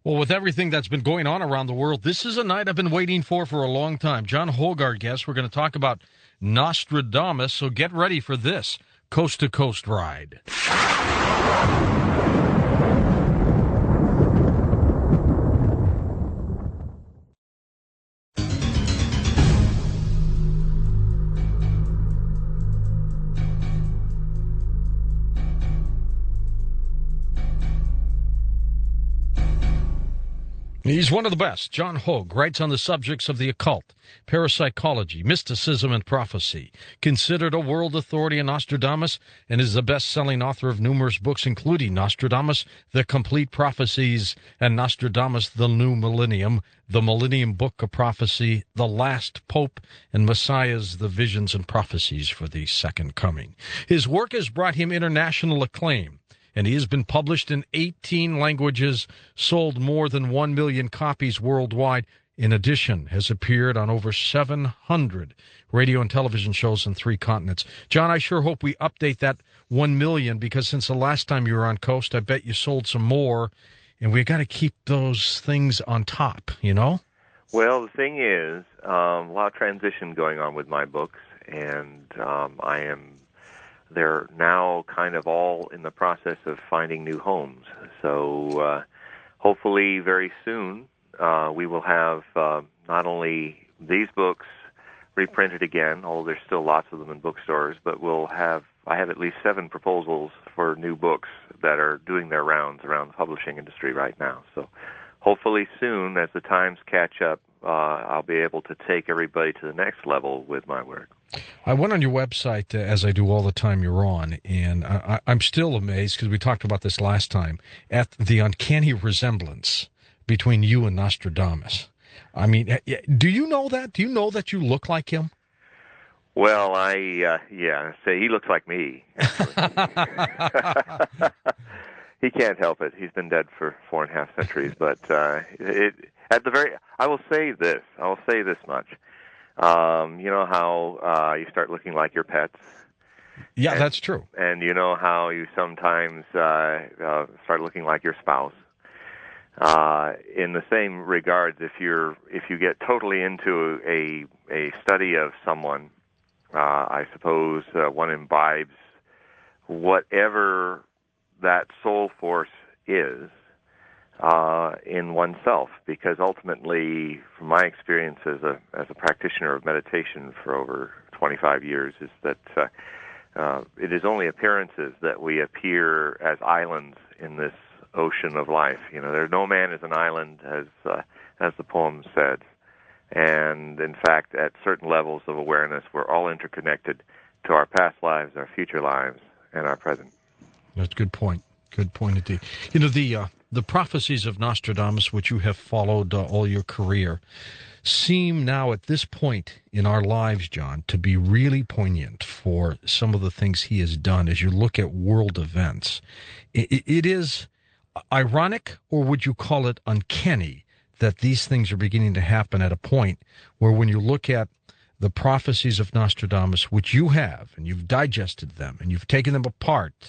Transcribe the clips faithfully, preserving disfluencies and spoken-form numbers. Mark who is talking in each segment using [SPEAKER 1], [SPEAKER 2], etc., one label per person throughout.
[SPEAKER 1] Well, with everything that's been going on around the world, this is a night I've been waiting for for a long time. John Hogue, our guest. We're going to talk about Nostradamus, so get ready for this coast to coast ride. He's one of the best. John Hogue writes on the subjects of the occult, parapsychology, mysticism, and prophecy. Considered a world authority in Nostradamus, and is the best-selling author of numerous books, including Nostradamus, The Complete Prophecies, and Nostradamus, The New Millennium, The Millennium Book of Prophecy, The Last Pope, and Messiah's The Visions and Prophecies for the Second Coming. His work has brought him international acclaim, and he has been published in eighteen languages, sold more than one million copies worldwide. In addition, has appeared on over seven hundred radio and television shows in three continents. John, I sure hope we update that one million, because since the last time you were on Coast, I bet you sold some more, and we got to keep those things on top, you know?
[SPEAKER 2] Well, the thing is, um, a lot of transition going on with my books, and um, I am they're now kind of all in the process of finding new homes. So uh, hopefully very soon uh, we will have uh, not only these books reprinted again, although there's still lots of them in bookstores, but we'll have, I have at least seven proposals for new books that are doing their rounds around the publishing industry right now. So hopefully soon, as the times catch up, uh, I'll be able to take everybody to the next level with my work.
[SPEAKER 1] I went on your website, uh, as I do all the time you're on, and I, I'm still amazed, because we talked about this last time, at the uncanny resemblance between you and Nostradamus. I mean, do you know that? Do you know that you look like him?
[SPEAKER 2] Well, I, uh, yeah, say he looks like me. He can't help it. He's been dead for four and a half centuries, but uh, it, at the very, I will say this, I will say this much. Um, you know how uh, you start looking like your pets?
[SPEAKER 1] Yeah,
[SPEAKER 2] and,
[SPEAKER 1] that's true.
[SPEAKER 2] And you know how you sometimes uh, uh, start looking like your spouse? Uh, in the same regards, if you're if you get totally into a a study of someone, uh, I suppose uh, one imbibes whatever that soul force is uh, in oneself, because ultimately, from my experience as a as a practitioner of meditation for over twenty-five years, is that uh, uh, it is only appearances that we appear as islands in this ocean of life. You know, there no man is an island, as uh, as the poem said, and in fact, at certain levels of awareness, we're all interconnected to our past lives, our future lives, and our present.
[SPEAKER 1] That's a good point. Good point indeed. You know, the uh, the prophecies of Nostradamus, which you have followed uh, all your career, seem now at this point in our lives, John, to be really poignant for some of the things he has done as you look at world events. It, it is ironic, or would you call it uncanny, that these things are beginning to happen at a point where, when you look at the prophecies of Nostradamus, which you have, and you've digested them, and you've taken them apart,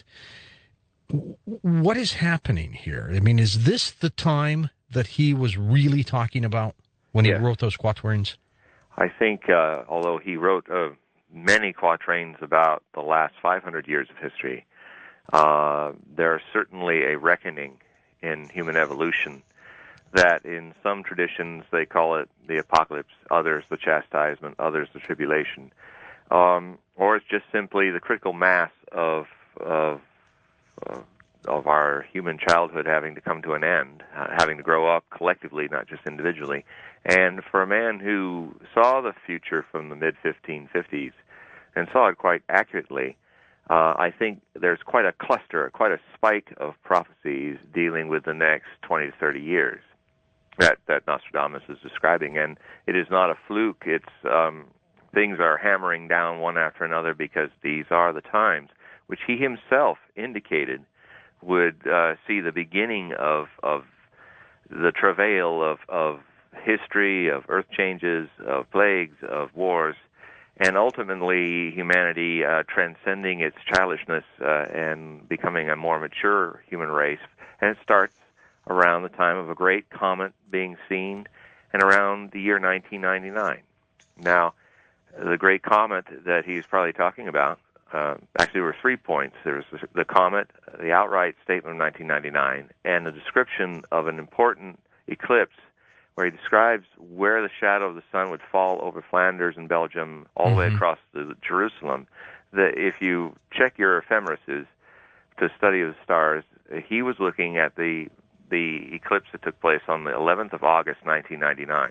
[SPEAKER 1] what is happening here? I mean, is this the time that he was really talking about when he
[SPEAKER 2] yes.
[SPEAKER 1] wrote those quatrains?
[SPEAKER 2] I think, uh, although he wrote uh, many quatrains about the last five hundred years of history, uh, there's certainly a reckoning in human evolution that in some traditions they call it the apocalypse, others the chastisement, others the tribulation, um, or it's just simply the critical mass of of uh, of our human childhood having to come to an end, uh, having to grow up collectively, not just individually. And for a man who saw the future from the mid fifteen fifties and saw it quite accurately, uh, I think there's quite a cluster, quite a spike of prophecies dealing with the next twenty to thirty years that, that Nostradamus is describing. And it is not a fluke. It's um, things are hammering down one after another, because these are the times which he himself indicated would uh, see the beginning of of the travail of, of history, of earth changes, of plagues, of wars, and ultimately humanity uh, transcending its childishness uh, and becoming a more mature human race. And it starts, around the time of a great comet being seen and around the year nineteen ninety-nine. Now, the great comet that he's probably talking about, uh, actually there were three points. There was the, the comet, the outright statement of nineteen ninety-nine, and a description of an important eclipse where he describes where the shadow of the sun would fall over Flanders and Belgium all the mm-hmm. way across to Jerusalem. That if you check your ephemeruses to study of the stars, he was looking at the the eclipse that took place on the eleventh of August, nineteen ninety-nine.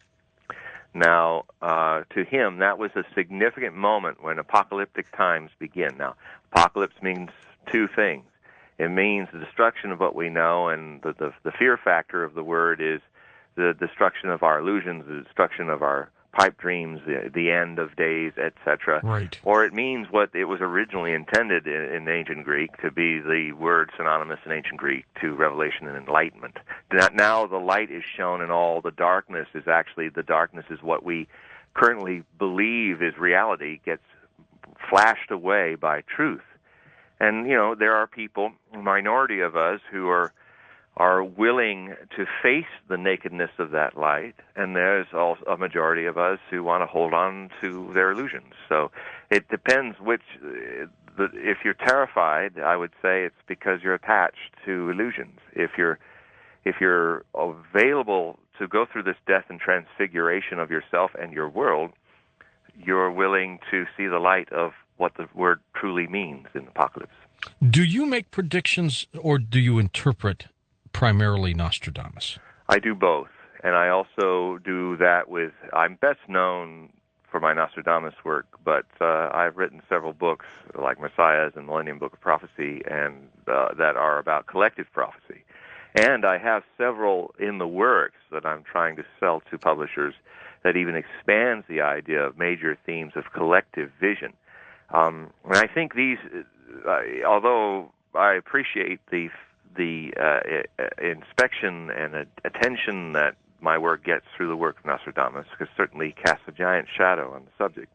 [SPEAKER 2] Now, uh, to him, that was a significant moment when apocalyptic times begin. Now, apocalypse means two things. It means the destruction of what we know, and the, the, the fear factor of the word is the destruction of our illusions, the destruction of our pipe dreams, the, the end of days, et cetera.
[SPEAKER 1] Right.
[SPEAKER 2] Or it means what it was originally intended in, in ancient Greek to be the word synonymous in ancient Greek to revelation and enlightenment. Now, now the light is shown and all the darkness is actually, the darkness is what we currently believe is reality, gets flashed away by truth. And, you know, there are people, a minority of us, who are are willing to face the nakedness of that light, and there's also a majority of us who want to hold on to their illusions. So it depends which, uh, the, if you're terrified, I would say it's because you're attached to illusions. If you're, if you're available to go through this death and transfiguration of yourself and your world, you're willing to see the light of what the word truly means in Apocalypse.
[SPEAKER 1] Do you make predictions, or do you interpret primarily Nostradamus?
[SPEAKER 2] I do both, and I also do that with, I'm best known for my Nostradamus work, but uh, I've written several books like Messiahs and Millennium Book of Prophecy, and uh, that are about collective prophecy. And I have several in the works that I'm trying to sell to publishers that even expands the idea of major themes of collective vision. Um, and I think these, uh, although I appreciate the the uh, inspection and uh, attention that my work gets through the work of Nostradamus, because certainly casts a giant shadow on the subject,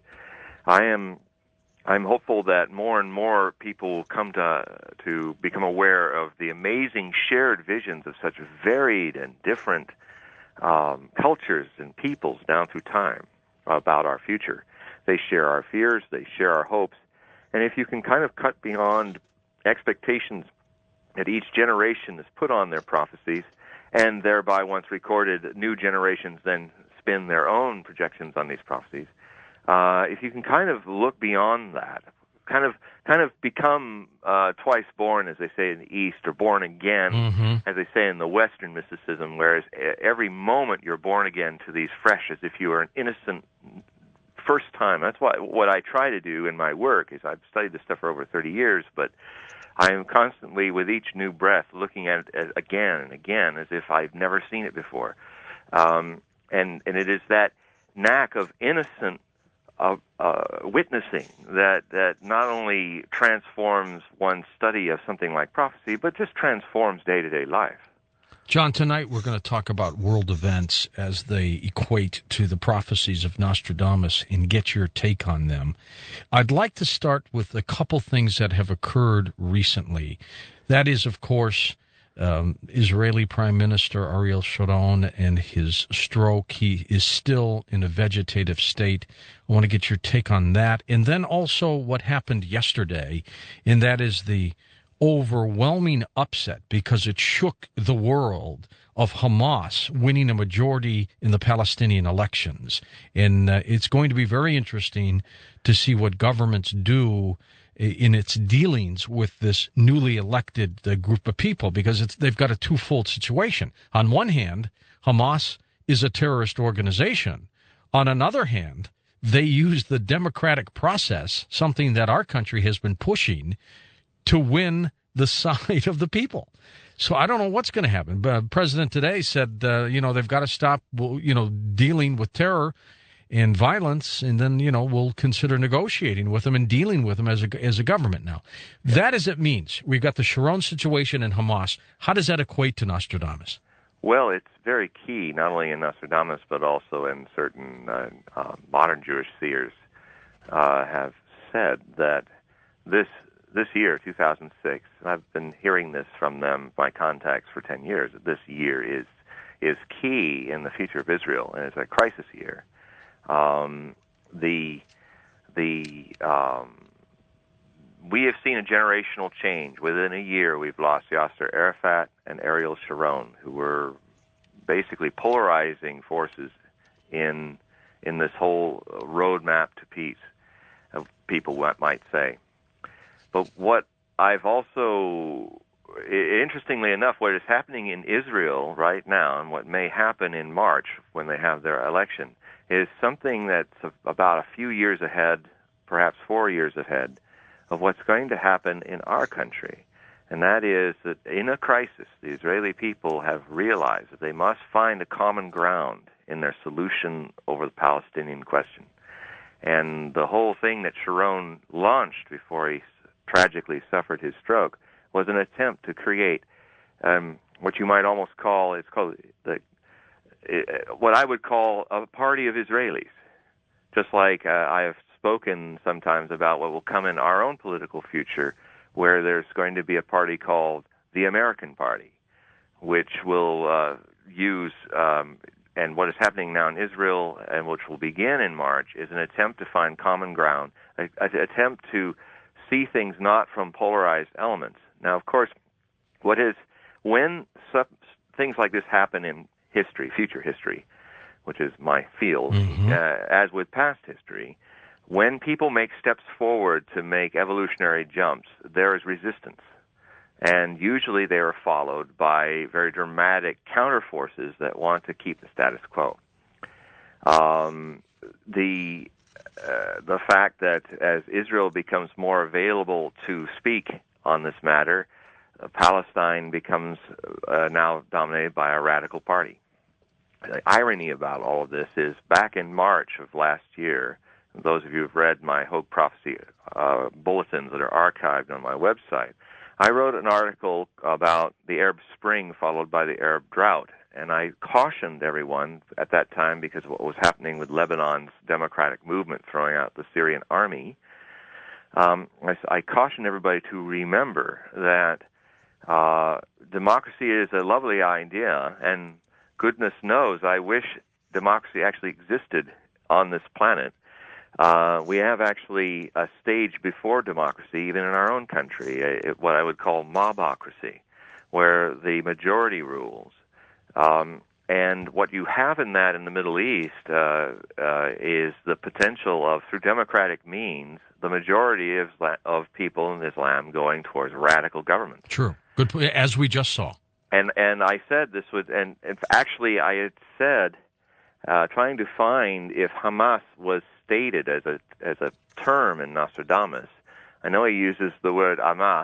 [SPEAKER 2] I am I'm hopeful that more and more people will come to to become aware of the amazing shared visions of such varied and different um, cultures and peoples down through time about our future. They share our fears, they share our hopes, and if you can kind of cut beyond expectations that each generation has put on their prophecies, and thereby, once recorded, new generations then spin their own projections on these prophecies. Uh, if you can kind of look beyond that, kind of kind of become uh, twice born, as they say in the East, or born again, mm-hmm. as they say in the Western mysticism, whereas every moment you're born again to these fresh, as if you were an innocent first time. That's why what I try to do in my work is I've studied this stuff for over thirty years, but I am constantly, with each new breath, looking at it again and again as if I've never seen it before. Um, and, and it is that knack of innocent uh, uh, witnessing that, that not only transforms one's study of something like prophecy, but just transforms day-to-day life.
[SPEAKER 1] John, tonight we're going to talk about world events as they equate to the prophecies of Nostradamus and get your take on them. I'd like to start with a couple things that have occurred recently. That is, of course, um, Israeli Prime Minister Ariel Sharon and his stroke. He is still in a vegetative state. I want to get your take on that. And then also what happened yesterday, and that is the overwhelming upset, because it shook the world, of Hamas winning a majority in the Palestinian elections. And uh, it's going to be very interesting to see what governments do in its dealings with this newly elected uh, group of people, because it's, they've got a twofold situation. On one hand, Hamas is a terrorist organization. On another hand, they use the democratic process, something that our country has been pushing, to win the side of the people. So I don't know what's going to happen. But uh, President today said, uh, you know, they've got to stop, you know, dealing with terror and violence, and then, you know, we'll consider negotiating with them and dealing with them as a, as a government now. That as it means. We've got the Sharon situation and Hamas. How does that equate to Nostradamus?
[SPEAKER 2] Well, it's very key, not only in Nostradamus, but also in certain uh, uh, modern Jewish seers uh, have said that this this year, two thousand six, and I've been hearing this from them, my contacts, for ten years, that this year is is key in the future of Israel, and it's a crisis year. Um, the the um, we have seen a generational change. Within a year, we've lost Yasser Arafat and Ariel Sharon, who were basically polarizing forces in in this whole roadmap to peace, of people might say. But what I've also, interestingly enough, what is happening in Israel right now, and what may happen in March when they have their election, is something that's about a few years ahead, perhaps four years ahead, of what's going to happen in our country. And that is that in a crisis, the Israeli people have realized that they must find a common ground in their solution over the Palestinian question. And the whole thing that Sharon launched before he tragically suffered his stroke was an attempt to create um, what you might almost call, it's called the, uh, what I would call a party of Israelis. Just like uh, I have spoken sometimes about what will come in our own political future, where there's going to be a party called the American Party, which will uh, use, um, and what is happening now in Israel, and which will begin in March, is an attempt to find common ground, an attempt to see things not from polarized elements. Now, of course, what is, when sub, things like this happen in history, future history, which is my field, mm-hmm. uh, as with past history, when people make steps forward to make evolutionary jumps, there is resistance. And usually they are followed by very dramatic counterforces that want to keep the status quo. Um, the uh, the fact that as Israel becomes more available to speak on this matter, uh, Palestine becomes uh, now dominated by a radical party. The irony about all of this is back in March of last year, those of you who have read my Hogue Prophecy uh, bulletins that are archived on my website, I wrote an article about the Arab Spring followed by the Arab drought, and I cautioned everyone at that time, because of what was happening with Lebanon's democratic movement throwing out the Syrian army. Um, I, I cautioned everybody to remember that uh, democracy is a lovely idea, and goodness knows I wish democracy actually existed on this planet. Uh, we have actually a stage before democracy, even in our own country, a, what I would call mobocracy, where the majority rules. Um, and what you have in that in the Middle East uh, uh, is the potential of, through democratic means, the majority of, of people in Islam going towards radical government.
[SPEAKER 1] True. Good. As we just saw.
[SPEAKER 2] And and I said this would, and, and actually I had said, uh, trying to find if Hamas was stated as a as a term in Nostradamus. I know he uses the word Hamas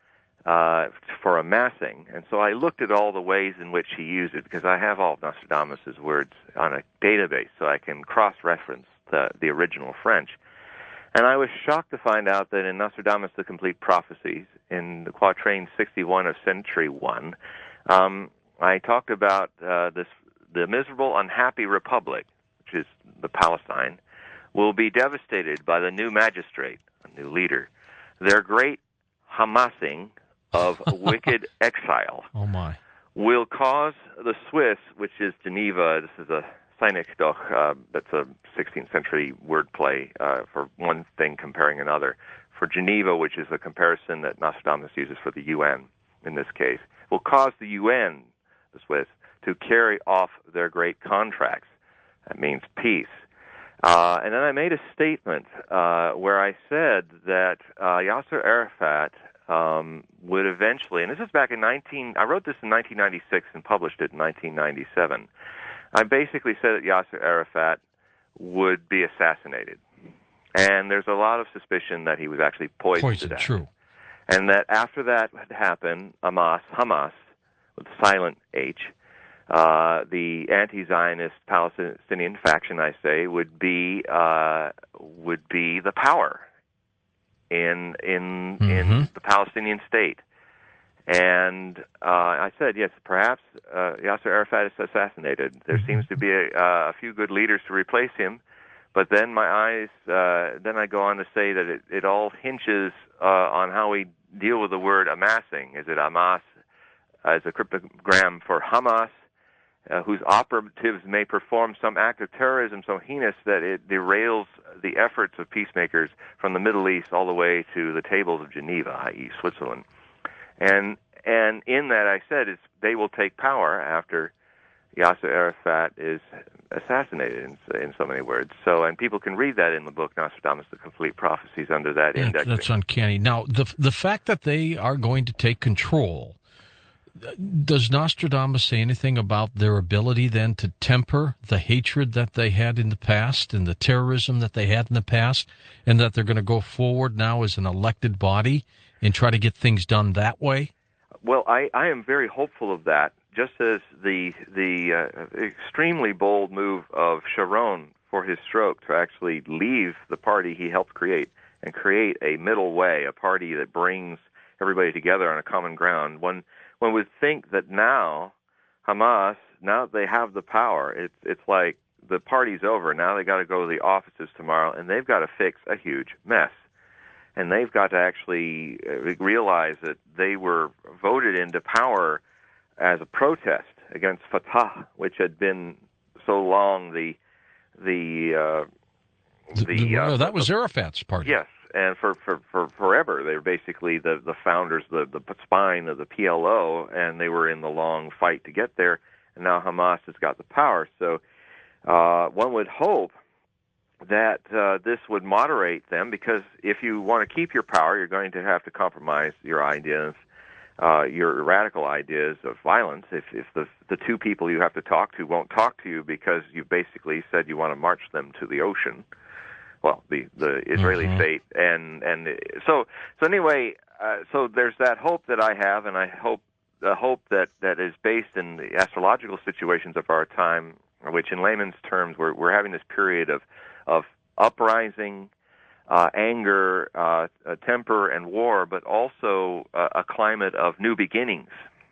[SPEAKER 2] uh, for amassing, and so I looked at all the ways in which he used it, because I have all of Nostradamus's words on a database, so I can cross-reference the, the original French. And I was shocked to find out that in Nostradamus, the Complete Prophecies, in the quatrain sixty-one of Century One, um, I talked about uh, this the miserable, unhappy republic, which is the Palestine, will be devastated by the new magistrate, a new leader, their great Hamasing of wicked exile.
[SPEAKER 1] Oh my!
[SPEAKER 2] Will cause the Swiss, which is Geneva, this is a Synecdoche, uh, that's a sixteenth century wordplay uh, for one thing comparing another, for Geneva, which is a comparison that Nostradamus uses for the U N in this case, will cause the U N, the Swiss, to carry off their great contracts. That means peace. Uh, and then I made a statement uh, where I said that uh, Yasser Arafat um, would eventually, and this is back in nineteen, I wrote this in nineteen ninety-six and published it in nineteen ninety-seven. I basically said that Yasser Arafat would be assassinated. And there's a lot of suspicion that he was actually poisoned
[SPEAKER 1] Poison,
[SPEAKER 2] to death.
[SPEAKER 1] True.
[SPEAKER 2] And that after that had happened, Hamas, Hamas, with a silent H, Uh, the anti-Zionist Palestinian faction, I say, would be uh, would be the power in in mm-hmm. in the Palestinian state. And uh, I said, yes, perhaps uh, Yasser Arafat is assassinated. There mm-hmm. seems to be a, uh, a few good leaders to replace him, But then my eyes, uh, then I go on to say that it, it all hinges uh, on how we deal with the word amassing. Is it Hamas as a cryptogram for Hamas, uh, whose operatives may perform some act of terrorism so heinous that it derails the efforts of peacemakers from the Middle East all the way to the tables of Geneva, that is. Switzerland. And and in that I said is they will take power after Yasser Arafat is assassinated in, in so many words. So, and people can read that in the book Nostradamus: The Complete Prophecies under that
[SPEAKER 1] Yeah,
[SPEAKER 2] index.
[SPEAKER 1] that's uncanny. Now, the the fact that they are going to take control, does Nostradamus say anything about their ability then to temper the hatred that they had in the past and the terrorism that they had in the past, and that they're going to go forward now as an elected body and try to get things done that way?
[SPEAKER 2] Well, I, I am very hopeful of that, just as the the uh, extremely bold move of Sharon for his stroke to actually leave the party he helped create and create a middle way, a party that brings everybody together on a common ground. One one would think that now Hamas, now that they have the power, it's it's like the party's over. Now they got to go to the offices tomorrow, and they've got to fix a huge mess. And they've got to actually realize that they were voted into power as a protest against Fatah, which had been so long the the uh, the,
[SPEAKER 1] the
[SPEAKER 2] uh,
[SPEAKER 1] oh, that was Arafat's party.
[SPEAKER 2] Yes, and for, for, for forever they were basically the the founders, the the spine of the P L O, and they were in the long fight to get there. And now Hamas has got the power. So uh, one would hope that uh, this would moderate them, because if you want to keep your power, you're going to have to compromise your ideas, uh, your radical ideas of violence. If, if the the two people you have to talk to won't talk to you because you basically said you want to march them to the ocean, well, the the Israeli
[SPEAKER 1] mm-hmm.
[SPEAKER 2] state, and and so so anyway, uh, so there's that hope that I have, and I hope the hope that, that is based in the astrological situations of our time, which in layman's terms, we're we're having this period of of uprising, uh, anger, uh, uh, temper, and war, but also uh, a climate of new beginnings,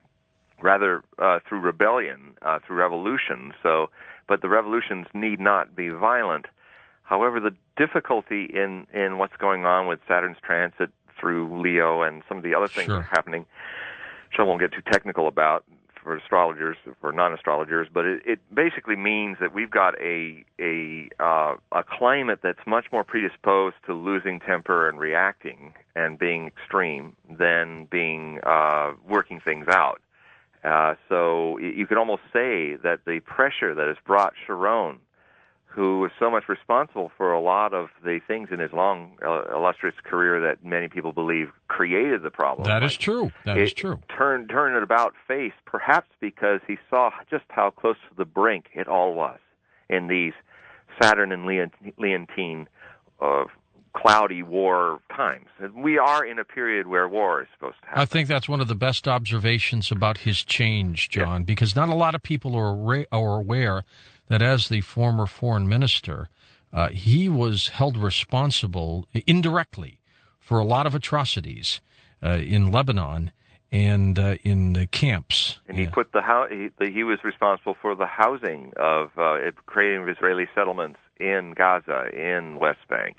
[SPEAKER 2] rather uh, through rebellion, uh, through revolution. So, but the revolutions need not be violent. However, the difficulty in, in what's going on with Saturn's transit through Leo and some of the other things
[SPEAKER 1] Sure.
[SPEAKER 2] that are happening, which I won't get too technical about for astrologers, for non-astrologers, but it, it basically means that we've got a a uh, a climate that's much more predisposed to losing temper and reacting and being extreme than being uh, working things out. Uh, so you could almost say that the pressure that has brought Sharon, who was so much responsible for a lot of the things in his long, uh, illustrious career that many people believe created the problem.
[SPEAKER 1] That
[SPEAKER 2] like,
[SPEAKER 1] is true. That
[SPEAKER 2] it
[SPEAKER 1] is true.
[SPEAKER 2] Turned turned it about face, perhaps because he saw just how close to the brink it all was in these Saturn and Leontine uh, cloudy war times. And we are in a period where war is supposed to happen.
[SPEAKER 1] I think that's one of the best observations about his change, John, yeah. because not a lot of people are, ra- are aware that as the former foreign minister, uh, he was held responsible indirectly for a lot of atrocities uh, in Lebanon and uh, in the camps.
[SPEAKER 2] And he yeah. put the, ho- he, the he was responsible for the housing of uh, creating Israeli settlements in Gaza, in West Bank.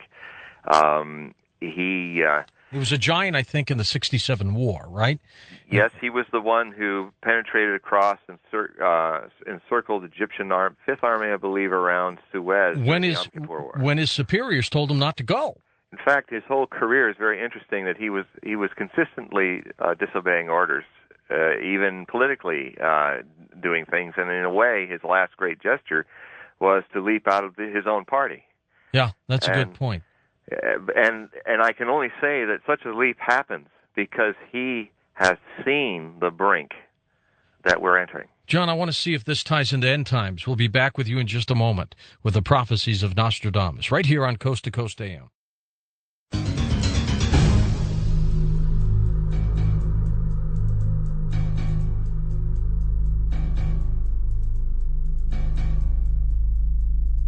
[SPEAKER 2] Um, he uh,
[SPEAKER 1] he was a giant, I think, in the sixty-seven war, right?
[SPEAKER 2] Yes, he was the one who penetrated across and cir- uh, encircled Egyptian arm, Fifth Army, I believe, around Suez.
[SPEAKER 1] When his when his superiors told him not to go.
[SPEAKER 2] In fact, his whole career is very interesting. That he was he was consistently uh, disobeying orders, uh, even politically uh, doing things. And in a way, his last great gesture was to leap out of the, his own party.
[SPEAKER 1] Yeah, that's
[SPEAKER 2] and,
[SPEAKER 1] a good point.
[SPEAKER 2] And and I can only say that such a leap happens because he has seen the brink that we're entering.
[SPEAKER 1] John, I want to see if this ties into end times. We'll be back with you in just a moment with the prophecies of Nostradamus, right here on Coast to Coast A M.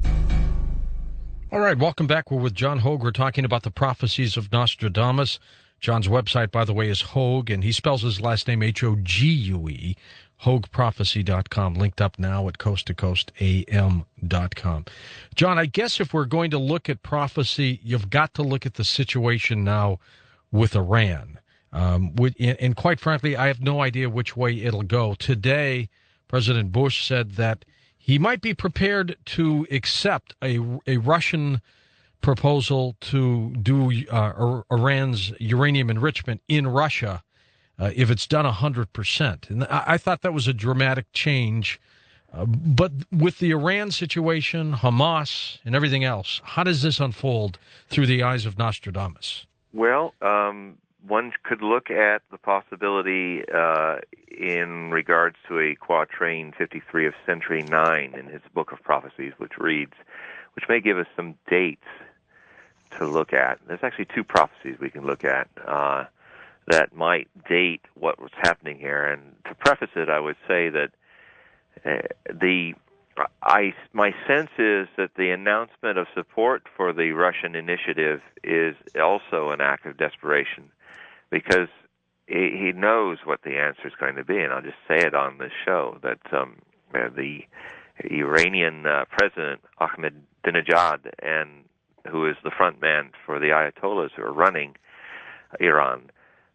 [SPEAKER 1] All right, welcome back. We're with John Hogue. We're talking about the prophecies of Nostradamus. John's website, by the way, is Hogue, and he spells his last name H O G U E, hogue prophecy dot com, linked up now at coast to coast a m dot com. John, I guess if we're going to look at prophecy, you've got to look at the situation now with Iran. Um, with, and quite frankly, I have no idea which way it'll go. Today, President Bush said that he might be prepared to accept a, a Russian proposal to do uh, Iran's uranium enrichment in Russia uh, if it's done one hundred percent. And I, I thought that was a dramatic change. Uh, but with the Iran situation, Hamas, and everything else, how does this unfold through the eyes of Nostradamus?
[SPEAKER 2] Well, um, one could look at the possibility uh, in regards to a quatrain fifty-three of Century nine in his Book of Prophecies, which reads, which may give us some dates to look at. There's actually two prophecies we can look at uh, that might date what was happening here. And to preface it, I would say that uh, the I my sense is that the announcement of support for the Russian initiative is also an act of desperation, because he, he knows what the answer is going to be, and I'll just say it on this show that um, uh, the Iranian uh, president Ahmadinejad, and who is the front man for the Ayatollahs who are running Iran,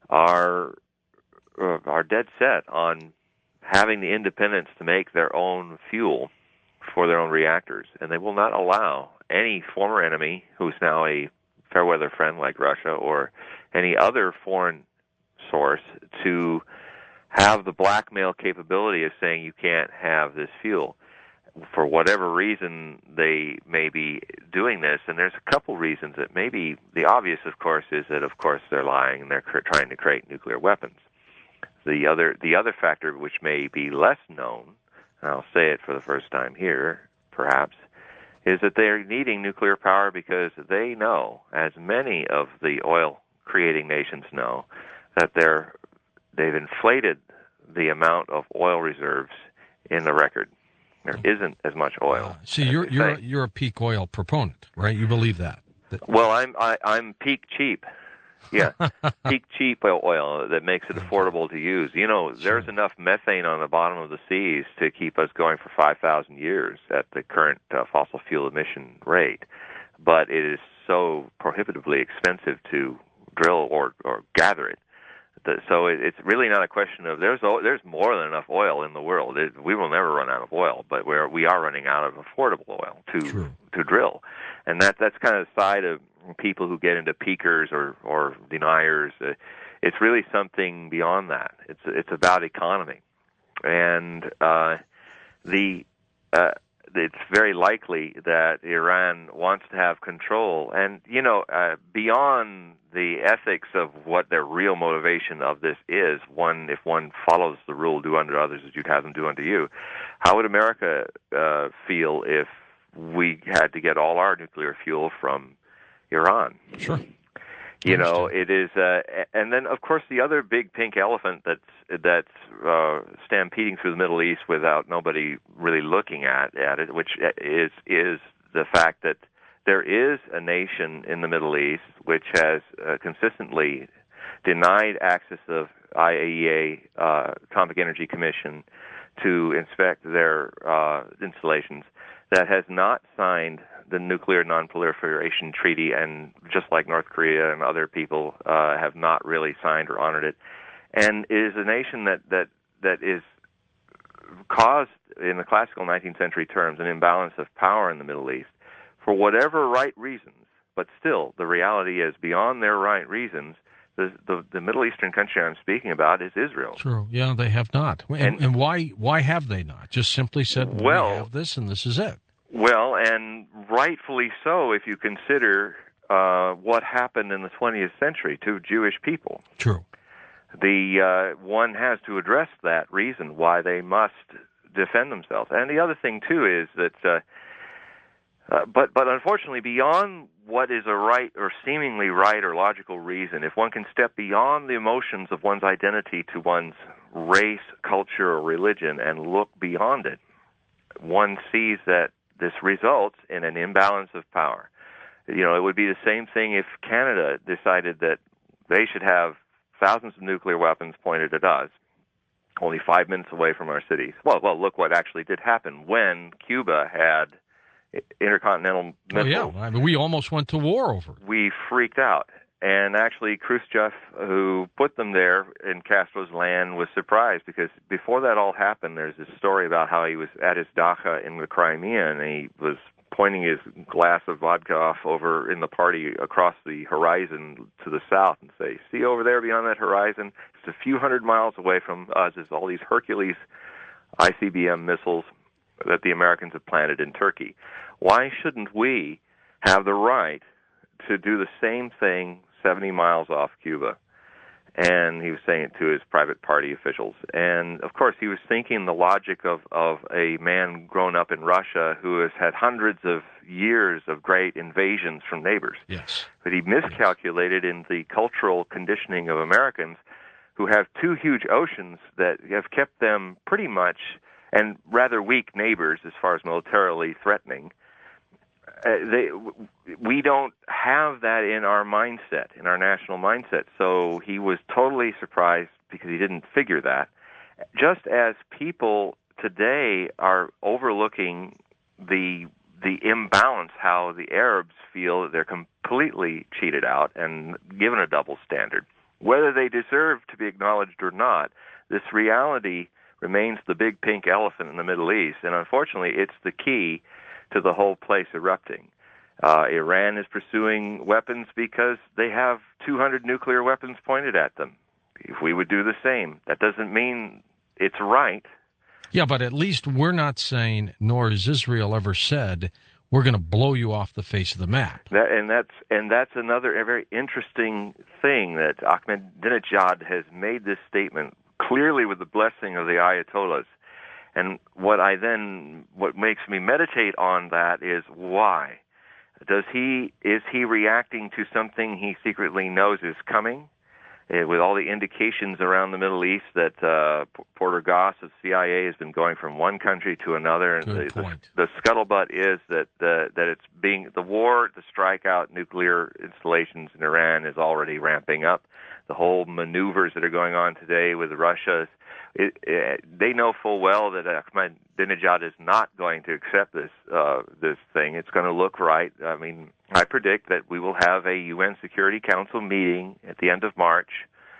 [SPEAKER 2] are uh, are dead set on having the independence to make their own fuel for their own reactors, and they will not allow any former enemy who's now a fair weather friend like Russia or any other foreign source to have the blackmail capability of saying you can't have this fuel. For whatever reason they may be doing this, and there's a couple reasons. That maybe the obvious, of course, is that of course they're lying and they're cr- trying to create nuclear weapons. The other, the other factor, which may be less known, and I'll say it for the first time here, perhaps, is that they're needing nuclear power because they know, as many of the oil-creating nations know, that they're they've inflated the amount of oil reserves in the record. There isn't as much oil.
[SPEAKER 1] Uh, see, you're you're a, you're a peak oil proponent, right? You believe that? that...
[SPEAKER 2] Well, I'm I, I'm peak cheap. Yeah, peak cheap oil that makes it affordable to use. You know, there's sure. enough methane on the bottom of the seas to keep us going for five thousand years at the current uh, fossil fuel emission rate, but it is so prohibitively expensive to drill or or gather it. So it's really not a question of there's there's more than enough oil in the world. It, we will never run out of oil, but we're we are running out of affordable oil to True. to drill, and that that's kind of the side of people who get into peakers or or deniers. Uh, it's really something beyond that. It's it's about economy, and uh, the uh, it's very likely that Iran wants to have control, and you know uh, beyond the ethics of what their real motivation of this is. One, if one follows the rule, do unto others as you'd have them do unto you, how would America uh, feel if we had to get all our nuclear fuel from Iran?
[SPEAKER 1] Sure.
[SPEAKER 2] You know, it is, uh, and then of course the other big pink elephant that's that's uh, stampeding through the Middle East without nobody really looking at at it, which is is the fact that there is a nation in the Middle East which has uh, consistently denied access of I A E A, uh, Atomic Energy Commission, to inspect their uh, installations, that has not signed the Nuclear Non-Proliferation Treaty, and just like North Korea and other people uh, have not really signed or honored it, and is a nation that, that, that is caused, in the classical nineteenth century terms, an imbalance of power in the Middle East for whatever right reasons. But still, the reality is, beyond their right reasons, the, the, the Middle Eastern country I'm speaking about is Israel.
[SPEAKER 1] True. Yeah, they have not. And, and, and why why have they not? Just simply said, well, we have this and this is it.
[SPEAKER 2] Well, and rightfully so if you consider uh, what happened in the twentieth century to Jewish people.
[SPEAKER 1] True.
[SPEAKER 2] The uh, one has to address that reason why they must defend themselves. And the other thing, too, is that, uh, uh, but, but unfortunately, beyond what is a right or seemingly right or logical reason, if one can step beyond the emotions of one's identity to one's race, culture, or religion and look beyond it, one sees that this results in an imbalance of power. You know, it would be the same thing if Canada decided that they should have thousands of nuclear weapons pointed at us, only five minutes away from our cities. Well, well, look what actually did happen when Cuba had intercontinental missiles.
[SPEAKER 1] Oh, yeah. I mean, we almost went to war over it.
[SPEAKER 2] We freaked out. And actually, Khrushchev, who put them there in Castro's land, was surprised because before that all happened, there's this story about how he was at his dacha in the Crimea, and he was pointing his glass of vodka off over in the party across the horizon to the south and say, see over there beyond that horizon, it's a few hundred miles away from us, is all these Hercules I C B M missiles that the Americans have planted in Turkey. Why shouldn't we have the right to do the same thing seventy miles off Cuba? And he was saying it to his private party officials. And, of course, he was thinking the logic of, of a man grown up in Russia who has had hundreds of years of great invasions from neighbors.
[SPEAKER 1] Yes.
[SPEAKER 2] But he miscalculated in the cultural conditioning of Americans who have two huge oceans that have kept them pretty much, and rather weak neighbors as far as militarily threatening. Uh, they, we don't have that in our mindset, in our national mindset. So he was totally surprised because he didn't figure that. Just as people today are overlooking the the imbalance, how the Arabs feel that they're completely cheated out and given a double standard. Whether they deserve to be acknowledged or not, this reality remains the big pink elephant in the Middle East, and unfortunately it's the key to the whole place erupting. Uh, Iran is pursuing weapons because they have two hundred nuclear weapons pointed at them. If we would do the same, that doesn't mean it's right.
[SPEAKER 1] Yeah, but at least we're not saying, nor has Israel ever said, we're going to blow you off the face of the map.
[SPEAKER 2] That, and that's and that's another a very interesting thing that Ahmadinejad has made this statement clearly with the blessing of the Ayatollahs. And what I then, what makes me meditate on that is why? Does he, is he reacting to something he secretly knows is coming? Uh, with all the indications around the Middle East that uh, Porter Goss of C I A has been going from one country to another, and
[SPEAKER 1] Good
[SPEAKER 2] the,
[SPEAKER 1] point.
[SPEAKER 2] the, the scuttlebutt is that uh, that it's being the war to strike out nuclear installations in Iran is already ramping up. The whole maneuvers that are going on today with Russia. It, it, they know full well that Ahmadinejad is not going to accept this uh, this thing. It's going to look right. I mean, I predict that we will have a U N Security Council meeting at the end of March,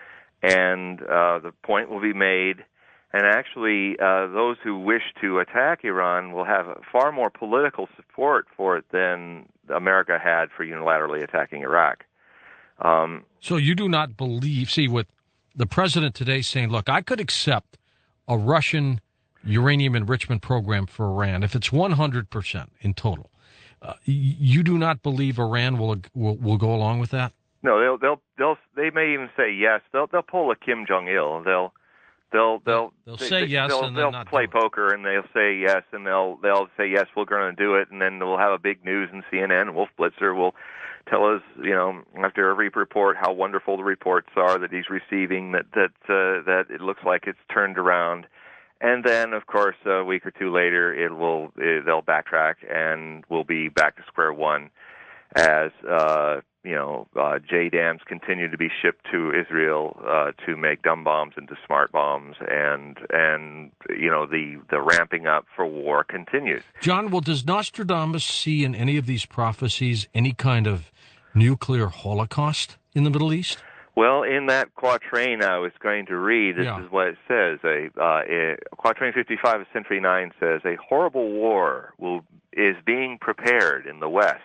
[SPEAKER 2] and uh, the point will be made. And actually, uh, those who wish to attack Iran will have far more political support for it than America had for unilaterally attacking Iraq. Um,
[SPEAKER 1] so you do not believe, see, with the president today saying, look, I could accept a Russian uranium enrichment program for Iran if it's one hundred percent in total. Uh, you do not believe Iran will, will will go along with that?
[SPEAKER 2] No, they'll they'll they'll they may even say yes. They'll they'll pull a Kim Jong Il. They'll they'll they'll
[SPEAKER 1] they'll
[SPEAKER 2] they,
[SPEAKER 1] say
[SPEAKER 2] they,
[SPEAKER 1] yes
[SPEAKER 2] they'll,
[SPEAKER 1] and
[SPEAKER 2] they'll
[SPEAKER 1] then not
[SPEAKER 2] play
[SPEAKER 1] do
[SPEAKER 2] poker and they'll say yes and they'll they'll say yes we're going to do it, and then we'll have a big news in C N N and Wolf Blitzer will tell us, you know, after every report how wonderful the reports are that he's receiving, that that uh, that it looks like it's turned around. And then, of course, a week or two later, it will it, they'll backtrack and we'll be back to square one as uh, you know uh, J DAMs continue to be shipped to Israel uh, to make dumb bombs into smart bombs, and and you know the the ramping up for war continues.
[SPEAKER 1] John, well, does Nostradamus see in any of these prophecies any kind of nuclear holocaust in the Middle East?
[SPEAKER 2] Well, in that quatrain I was going to read, this
[SPEAKER 1] yeah.
[SPEAKER 2] is what it says. A, uh, a quatrain fifty-five of Century nine says, "A horrible war will is being prepared in the West.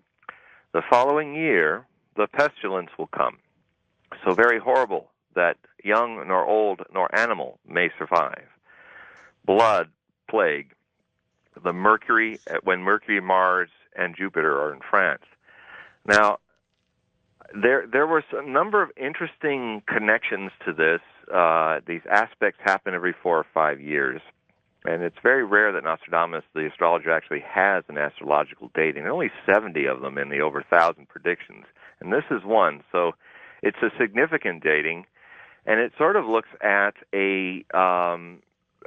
[SPEAKER 2] The following year, the pestilence will come, so very horrible that young nor old nor animal may survive. Blood, plague, the Mercury, when Mercury, Mars, and Jupiter are in France." Now, There, there was a number of interesting connections to this. Uh, these aspects happen every four or five years, and it's very rare that Nostradamus, the astrologer, actually has an astrological dating. There are only seventy of them in the over one thousand predictions, and this is one. So it's a significant dating, and it sort of looks at a... Um,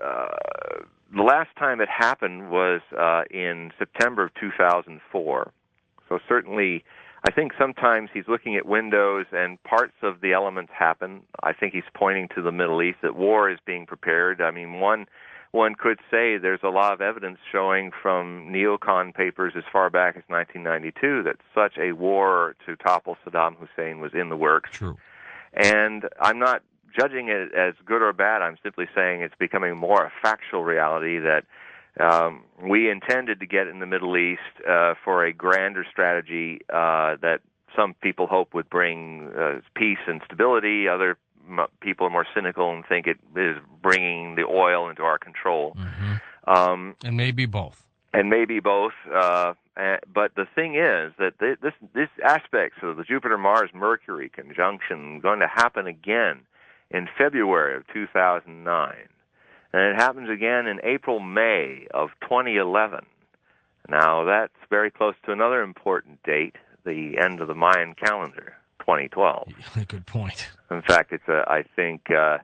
[SPEAKER 2] uh, the last time it happened was uh, in September of two thousand four, so certainly... I think sometimes he's looking at windows and parts of the elements happen. I think he's pointing to the Middle East, that war is being prepared. I mean, one one could say there's a lot of evidence showing from neocon papers as far back as nineteen ninety-two that such a war to topple Saddam Hussein was in the works.
[SPEAKER 1] True.
[SPEAKER 2] And I'm not judging it as good or bad. I'm simply saying it's becoming more a factual reality that Um, we intended to get in the Middle East uh, for a grander strategy uh, that some people hope would bring uh, peace and stability. Other m- people are more cynical and think it is bringing the oil into our control.
[SPEAKER 1] Mm-hmm.
[SPEAKER 2] Um,
[SPEAKER 1] and maybe both.
[SPEAKER 2] And maybe both. Uh, uh, but the thing is that th- this this aspects of the Jupiter-Mars-Mercury conjunction going to happen again in February of two thousand nine. And it happens again in April, May of twenty eleven. Now, that's very close to another important date, the end of the Mayan calendar, twenty twelve.
[SPEAKER 1] Good point.
[SPEAKER 2] In fact, it's a, I think, uh,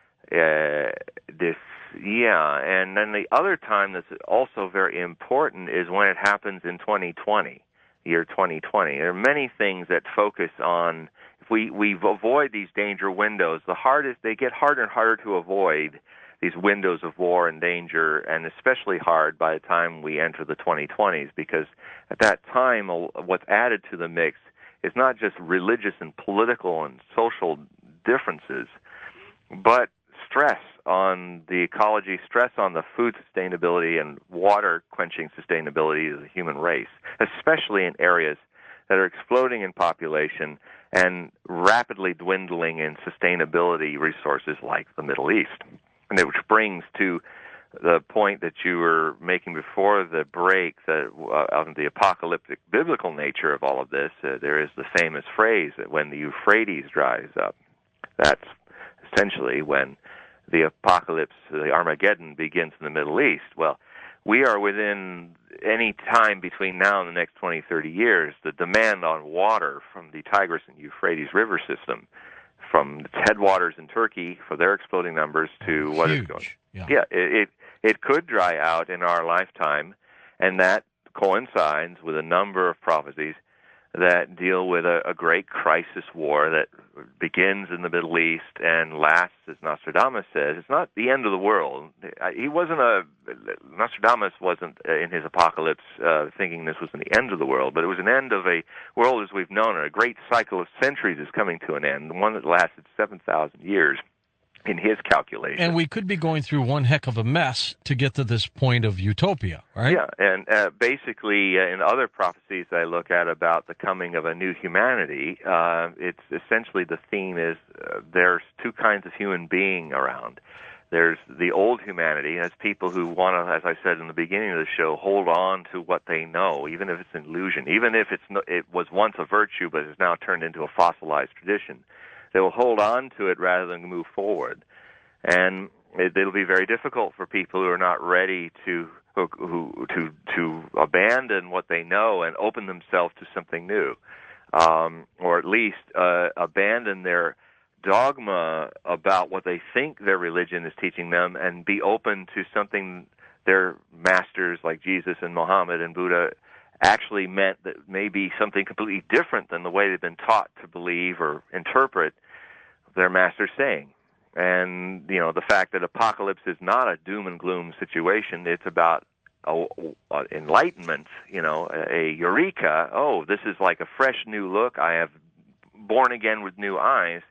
[SPEAKER 2] uh, this, yeah. And then the other time that's also very important is when it happens in twenty twenty, year twenty twenty. There are many things that focus on, if we, we avoid these danger windows, the hardest, they get harder and harder to avoid, these windows of war and danger, and especially hard by the time we enter the twenty twenties, because at that time, what's added to the mix is not just religious and political and social differences, but stress on the ecology, stress on the food sustainability and water-quenching sustainability of the human race, especially in areas that are exploding in population and rapidly dwindling in sustainability resources like the Middle East. And which brings to the point that you were making before the break, that uh, of the apocalyptic biblical nature of all of this. Uh, there is the famous phrase that when the Euphrates dries up, that's essentially when the apocalypse, the Armageddon, begins in the Middle East. Well, we are within any time between now and the next twenty, thirty years, the demand on water from the Tigris and Euphrates river system, from its headwaters in Turkey for their exploding numbers to what
[SPEAKER 1] Huge.
[SPEAKER 2] is going.
[SPEAKER 1] Yeah,
[SPEAKER 2] yeah it, it it could dry out in our lifetime, and that coincides with a number of prophecies that deal with a, a great crisis war that begins in the Middle East and lasts, as Nostradamus says. It's not the end of the world. He wasn't a Nostradamus wasn't in his apocalypse uh, thinking this was the end of the world, but it was an end of a world as we've known it. A great cycle of centuries is coming to an end, one that lasted seven thousand years. In his calculation.
[SPEAKER 1] And we could be going through one heck of a mess to get to this point of utopia, right?
[SPEAKER 2] Yeah, and uh, basically uh, in other prophecies I look at about the coming of a new humanity, uh, it's essentially the theme is uh, there's two kinds of human being around. There's the old humanity, that's people who want to, as I said in the beginning of the show, hold on to what they know, even if it's an illusion, even if it's no, it was once a virtue but has now turned into a fossilized tradition. They will hold on to it rather than move forward. And it, it'll be very difficult for people who are not ready to who, who, to to abandon what they know and open themselves to something new, um, or at least uh, abandon their dogma about what they think their religion is teaching them and be open to something their masters like Jesus and Muhammad and Buddha actually meant that may be something completely different than the way they've been taught to believe or interpret their master's saying. And, you know, the fact that apocalypse is not a doom and gloom situation, it's about a, a enlightenment, you know, a, a eureka. Oh, this is like a fresh new look. I have born again with new eyes.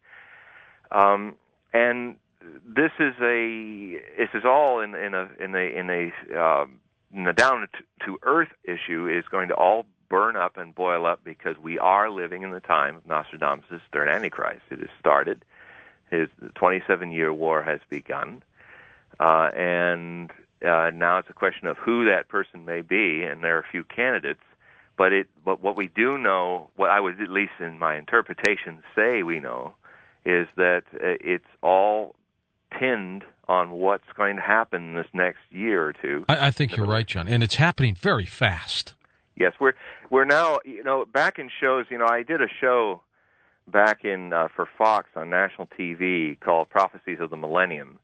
[SPEAKER 2] Um, and this is a, this is all in, in a, in a, in a, um, the down to, to earth issue is going to all burn up and boil up because we are living in the time of Nostradamus' third Antichrist. It has started. His twenty-seven-year war has begun, uh, and uh, now it's a question of who that person may be, and there are a few candidates. But it, but what we do know, what I would at least in my interpretation say we know, is that uh, it's all pinned on what's going to happen this next year or two.
[SPEAKER 1] I, I think you're right, John, and it's happening very fast.
[SPEAKER 2] Yes, we're we're now, you know, back in shows. You know, I did a show back in uh, for Fox on national T V called Prophecies of the Millennium,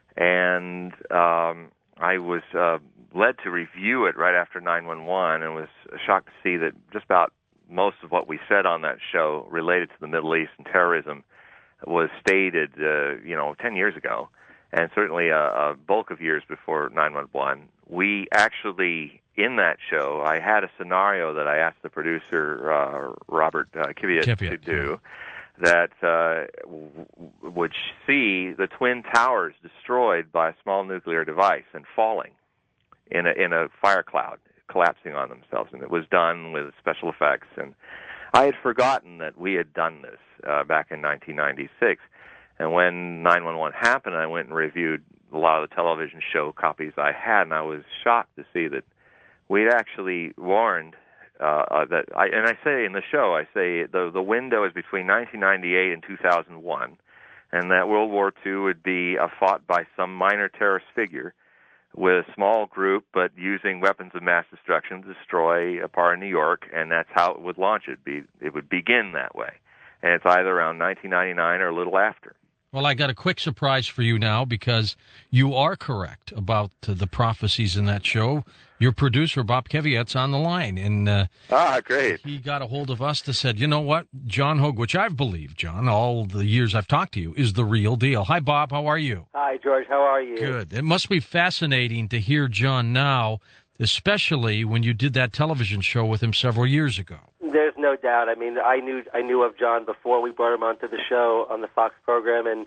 [SPEAKER 2] and um, I was uh, led to review it right after nine one one, and was shocked to see that just about most of what we said on that show related to the Middle East and terrorism was stated, uh, you know, ten years ago, and certainly a, a bulk of years before nine one one. We actually, in that show, I had a scenario that I asked the producer, uh, Robert uh, Kiviat, to do, that uh, w- would see the Twin Towers destroyed by a small nuclear device and falling in a, in a fire cloud, collapsing on themselves. And it was done with special effects. And I had forgotten that we had done this uh, back in nineteen ninety-six. And when nine one one happened, I went and reviewed a lot of the television show copies I had, and I was shocked to see that we'd actually warned uh, uh, that. I, and I say in the show, I say the the window is between nineteen ninety-eight and two thousand one, and that World War Two would be uh, fought by some minor terrorist figure with a small group, but using weapons of mass destruction to destroy a part of New York, and that's how it would launch. It'd be, it would begin that way. And it's either around nineteen ninety-nine or a little after.
[SPEAKER 1] Well, I got a quick surprise for you now, because you are correct about uh, the prophecies in that show. Your producer, Bob Kiviat's on the line, and uh,
[SPEAKER 2] ah, great.
[SPEAKER 1] he got a hold of us to said, you know what, John Hogue, which I've believed, John, all the years I've talked to you, is the real deal. Hi, Bob. How are you?
[SPEAKER 3] Hi, George. How are you?
[SPEAKER 1] Good. It must be fascinating to hear John now, especially when you did that television show with him several years ago.
[SPEAKER 3] There's no doubt. I mean, I knew I knew of John before we brought him onto the show on the Fox program, and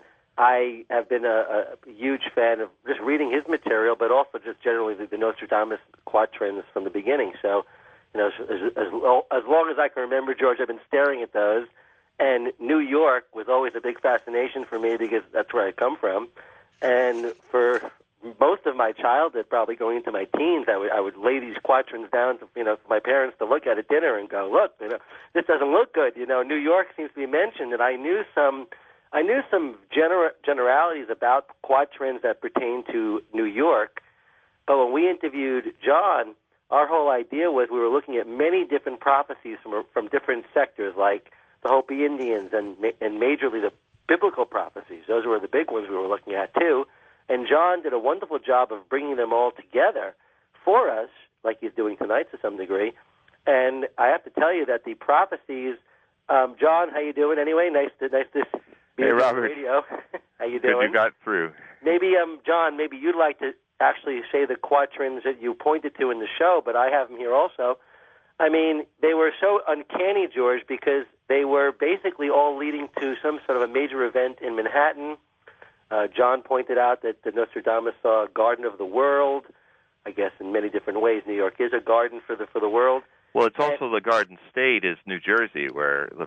[SPEAKER 3] I have been a, a huge fan of just reading his material, but also just generally the, the Nostradamus quatrains from the beginning. So, you know, as, as, as long as I can remember, George, I've been staring at those. And New York was always a big fascination for me because that's where I come from. And for most of my childhood, probably going into my teens, I would I would lay these quatrains down to, you know, for my parents to look at at dinner and go, look, you know, this doesn't look good. You know, New York seems to be mentioned, and I knew some I knew some gener- generalities about quatrains that pertain to New York. But when we interviewed John, our whole idea was we were looking at many different prophecies from from different sectors, like the Hopi Indians and and majorly the biblical prophecies. Those were the big ones we were looking at too. And John did a wonderful job of bringing them all together for us, like he's doing tonight to some degree. And I have to tell you that the prophecies, um, John, how you doing anyway? Nice to nice to be
[SPEAKER 2] hey,
[SPEAKER 3] on
[SPEAKER 2] Robert.
[SPEAKER 3] the radio. How you doing?
[SPEAKER 2] Good you got through.
[SPEAKER 3] Maybe, um, John, maybe you'd like to actually say the quatrains that you pointed to in the show, but I have them here also. I mean, they were so uncanny, George, because they were basically all leading to some sort of a major event in Manhattan. Uh, John pointed out that the Nostradamus saw a garden of the world. I guess in many different ways, New York is a garden for the for the world.
[SPEAKER 2] Well, it's also and, the Garden State is New Jersey, where the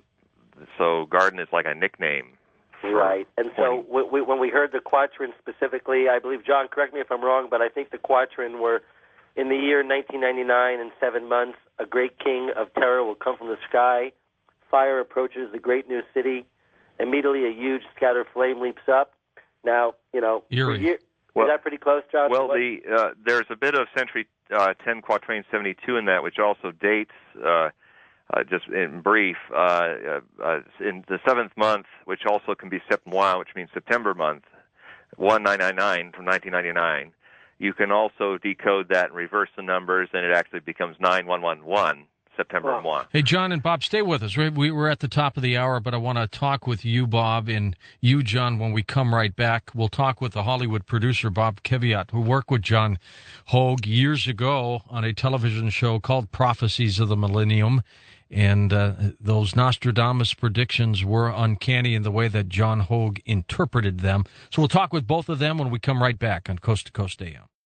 [SPEAKER 2] so garden is like a nickname.
[SPEAKER 3] Right, and so we, we, when we heard the quatrain specifically, I believe, John, correct me if I'm wrong, but I think the quatrain were, in the year nineteen ninety-nine and seven months, a great king of terror will come from the sky. Fire approaches the great new city. Immediately a huge scattered flame leaps up. Now, you know,
[SPEAKER 1] Eerie.
[SPEAKER 3] Year,
[SPEAKER 2] well,
[SPEAKER 3] is that pretty close, John?
[SPEAKER 2] Well, the uh, there's a bit of Century uh, ten Quatrain seventy-two in that, which also dates, uh, uh, just in brief, uh, uh, uh, in the seventh month, which also can be Septembre, which means September month, one nine nine nine from nineteen ninety-nine. You can also decode that and reverse the numbers, and it actually becomes nine one one one. September first.
[SPEAKER 1] Hey, John and Bob, stay with us. We, we're at the top of the hour, but I want to talk with you, Bob, and you, John, when we come right back. We'll talk with the Hollywood producer, Bob Kiviat, who worked with John Hogue years ago on a television show called Prophecies of the Millennium. And uh, those Nostradamus predictions were uncanny in the way that John Hogue interpreted them. So we'll talk with both of them when we come right back on Coast to Coast A M.